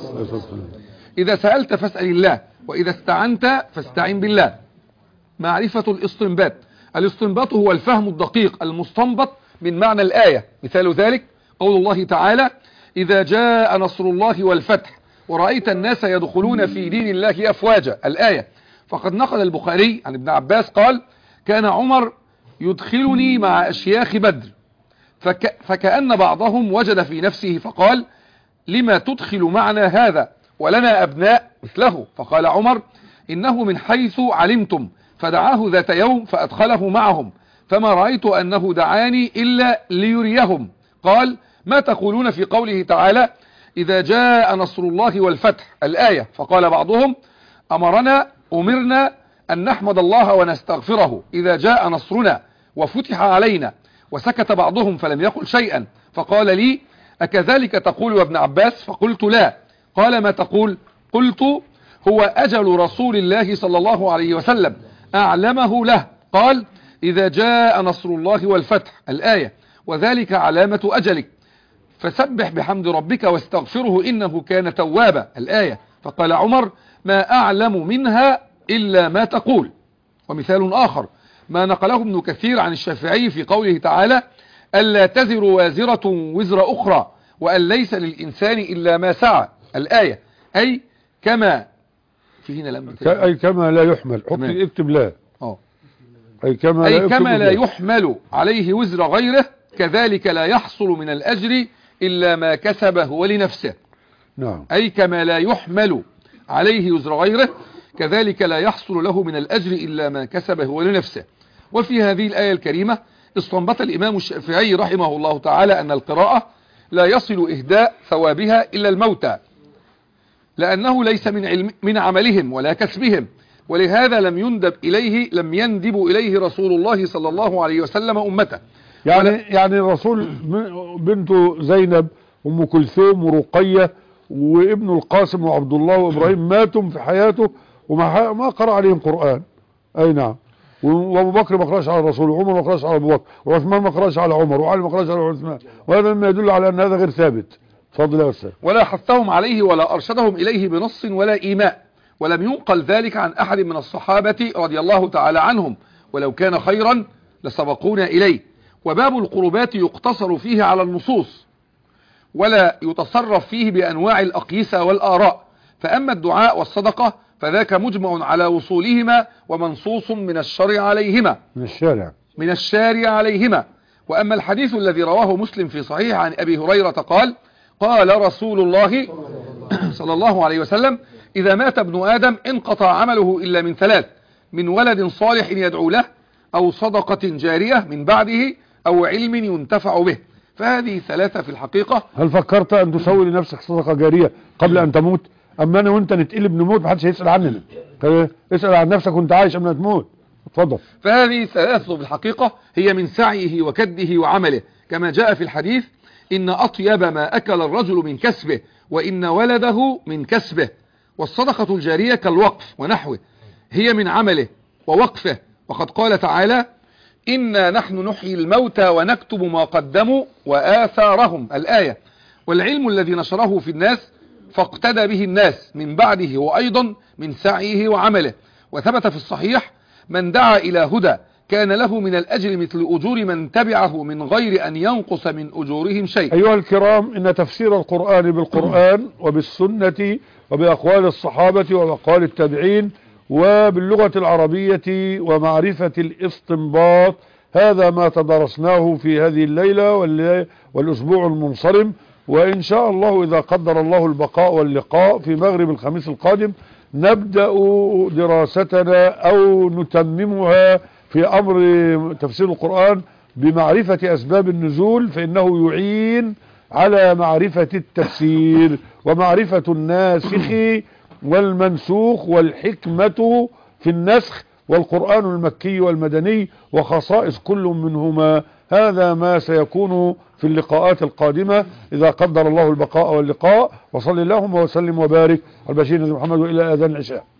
إذا سألت فاسأل الله، وإذا استعنت فاستعن بالله. معرفة الاستنباط. الاستنباط هو الفهم الدقيق المستنبط من معنى الآية، مثال ذلك قول الله تعالى إذا جاء نصر الله والفتح ورأيت الناس يدخلون في دين الله أفواجا الآية. فقد نقل البخاري عن ابن عباس قال كان عمر يدخلني مع أشياخ بدر فكأن بعضهم وجد في نفسه فقال لما تدخل معنا هذا ولنا أبناء مثله؟ فقال عمر إنه من حيث علمتم، فدعاه ذات يوم فأدخله معهم، فما رأيت أنه دعاني إلا ليريهم. قال ما تقولون في قوله تعالى إذا جاء نصر الله والفتح الآية؟ فقال بعضهم أمرنا أن نحمد الله ونستغفره إذا جاء نصرنا وفتح علينا. وسكت بعضهم فلم يقل شيئا، فقال لي أكذلك تقول يا ابن عباس؟ فقلت لا. قال ما تقول؟ قلت هو أجل رسول الله صلى الله عليه وسلم أعلمه له. قال إذا جاء نصر الله والفتح الآية، وذلك علامة أجلك، فسبح بحمد ربك واستغفره إنه كان توابا الآية. فقال عمر ما أعلم منها إلا ما تقول. ومثال آخر ما نقله ابن كثير عن الشافعي في قوله تعالى ألا تزر وازرة وزر أخرى وأن ليس للإنسان إلا ما سعى الآية، أي كما في هنا لم أي كما لا يحمل، اكتب لا أي كما لا يحمل عليه وزر غيره كذلك لا يحصل من الأجر إلا ما كسب هو لنفسه. نعم. أي كما لا يحمل عليه وزر غيره كذلك لا يحصل له من الأجر إلا ما كسب هو لنفسه. وفي هذه الآية الكريمة استنبط الإمام الشافعي رحمه الله تعالى أن القراءة لا يصل إهداء ثوابها إلا الموتى، لأنه ليس من عملهم ولا كسبهم، ولهذا لم يندب إليه رسول الله صلى الله عليه وسلم أمته. يعني الرسول بنته زينب أم كلثوم ورقية وابن القاسم وعبد الله وإبراهيم ماتوا في حياته وما قرأ عليهم قرآن. أي نعم. وابو بكر ما قراش على الرسول، وعمر ما قراش على ابو بكر، وعثمان ما قراش على عمر، وعلي ما قراش على عثمان، وهذا مما يدل على ان هذا غير ثابت. تفضل يا استاذ. ولا حثهم عليه ولا ارشدهم اليه بنص ولا ايماء، ولم ينقل ذلك عن احد من الصحابه رضي الله تعالى عنهم، ولو كان خيرا لسبقونا اليه. وباب القربات يقتصر فيه على النصوص ولا يتصرف فيه بانواع الاقيسه والاراء، فاما الدعاء والصدقه فذاك مجمع على وصولهما ومنصوص من الشرع عليهما. وأما الحديث الذي رواه مسلم في صحيح عن أبي هريرة قال رسول الله صلى الله عليه وسلم إذا مات ابن آدم انقطع عمله إلا من ثلاث: من ولد صالح يدعو له، أو صدقة جارية من بعده، أو علم ينتفع به. فهذه ثلاثة في الحقيقة. هل فكرت أن تسوي لنفسك صدقة جارية قبل أن تموت؟ أما أنا وأنت نتقلب نموت محدش هيسأل عننا، اسأل عن نفسك وأنت عايش قبل ما تموت. اتفضل. فهذه ثلاثة بالحقيقة هي من سعيه وكده وعمله، كما جاء في الحديث: إن أطيب ما أكل الرجل من كسبه، وإن ولده من كسبه. والصدقة الجارية كالوقف ونحوه، هي من عمله ووقفه. وقد قال تعالى: إنا نحن نحيي الموتى ونكتب ما قدموا وآثارهم، الآية. والعلم الذي نشره في الناس فاقتدى به الناس من بعده، وأيضا من سعيه وعمله. وثبت في الصحيح: من دعا إلى هدى كان له من الأجر مثل أجور من تبعه من غير أن ينقص من أجورهم شيء. أيها الكرام، إن تفسير القرآن بالقرآن وبالسنة وبأقوال الصحابة وبأقوال التابعين وباللغة العربية ومعرفة الاستنباط، هذا ما تدرسناه في هذه الليلة والأسبوع المنصرم. وإن شاء الله إذا قدر الله البقاء واللقاء في مغرب الخميس القادم نبدأ دراستنا أو نتممها في أمر تفسير القرآن بمعرفة أسباب النزول، فإنه يعين على معرفة التفسير ومعرفة الناسخ والمنسوخ والحكمة في النسخ والقرآن المكي والمدني وخصائص كل منهما. هذا ما سيكون في اللقاءات القادمة إذا قدر الله البقاء واللقاء. وصلى اللهم وسلم وبارك على البشير محمد وإلى آذان العشاء.